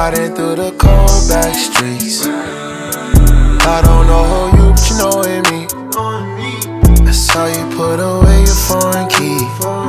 Sliding through the cold back streets. I don't know who you, but you know it me. I saw you put away your foreign key.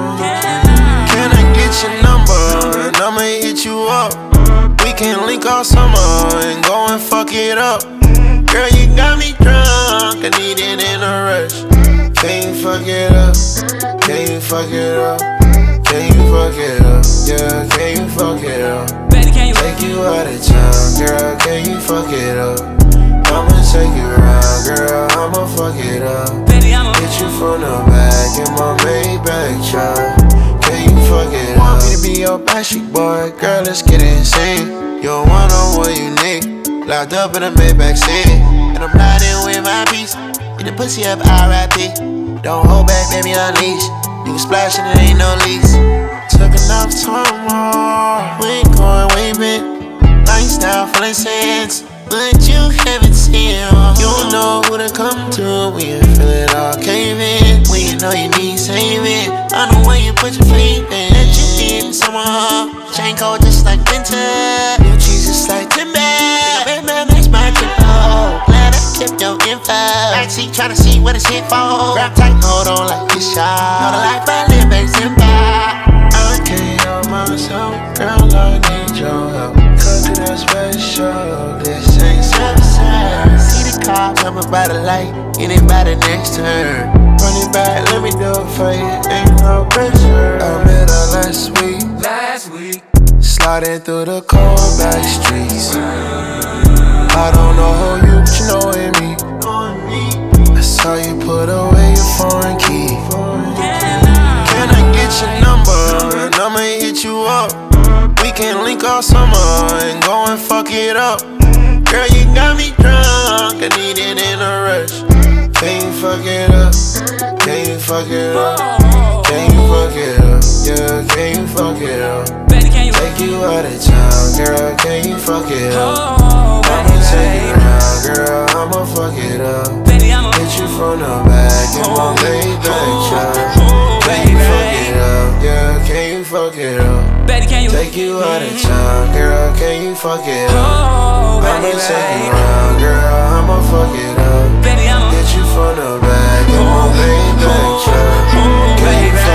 Can I get your number and I'ma hit you up? We can link all summer and go and fuck it up. Girl, you got me drunk, I need it in a rush. Can you fuck it up? Can you fuck it up? Can you fuck it up? Yeah, can you fuck it up? Take you out of town, girl, can you fuck it up? I'ma take you around, girl, I'ma fuck it up. Hit you from the back in my Maybach truck. Can you fuck it up? Want me to be your backstreet boy, girl, let's get insane. You're one-on-one unique, locked up in a Maybach seat. And I'm riding with my piece, get the pussy up R.I.P. Don't hold back, baby, unleash. You can splash and it ain't no lease. Took enough time off, we ain't going way back. Lifestyle full of sense, but you haven't seen it all. You don't know who to come to when you feel it all caving. When you know you need saving, I know where you put your faith in. Let you in summer, chain cold just like winter. New cheese just like timber. Baby, makes my tempo. Glad I kept your info. Backseat tryna see what it's hit for. Grab tight, hold on like this shot. Know the life I live ain't simple. I can't help myself, girl, I need your help. Cause it ain't special, this ain't suicide. See the car coming by the light, get it by the next turn. Run it back, let me do it for you, ain't no pressure. I met her last week, sliding through the cold back streets. I don't know who you, but you know it me. I saw you put away your foreign key. Can I get your number and I'ma hit you up? We can link all summer and go and fuck it up. Girl, you got me drunk, I need it in a rush. Can you fuck it up? Can you fuck it up? Can you fuck it up? Yeah, can you fuck it up? Take you out of town, girl, can you fuck it up? I'ma take you around, girl, I'ma fuck it up. Hit you from the back in my Maybach truck. Can you fuck it up? Yeah, can you fuck it up? Take you out of town, girl, can you fuck it up? I'ma take you around, girl, I'ma fuck it up. Hit you from the back in my Maybach truck. Can you fuck it up?